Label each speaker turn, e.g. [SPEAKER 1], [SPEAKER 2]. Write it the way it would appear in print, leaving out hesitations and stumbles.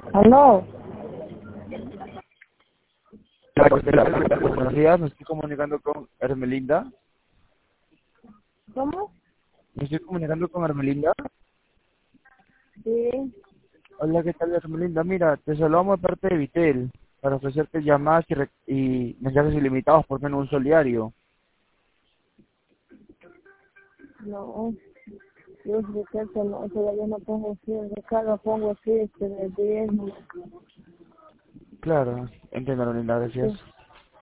[SPEAKER 1] ¿Aló?
[SPEAKER 2] Buenos días, me estoy comunicando con Hermelinda.
[SPEAKER 1] ¿Cómo?
[SPEAKER 2] Me estoy comunicando con Hermelinda.
[SPEAKER 1] Sí.
[SPEAKER 2] Hola, ¿qué tal, Hermelinda? Mira, te saludamos de parte de Vitel para ofrecerte llamadas y mensajes ilimitados por menos un sol diario.
[SPEAKER 1] No. Yo sé que eso no, todavía no pongo así, de cada pongo así, de 10.
[SPEAKER 2] Claro, entiendo, Hermelinda,
[SPEAKER 1] Sí.
[SPEAKER 2] gracias.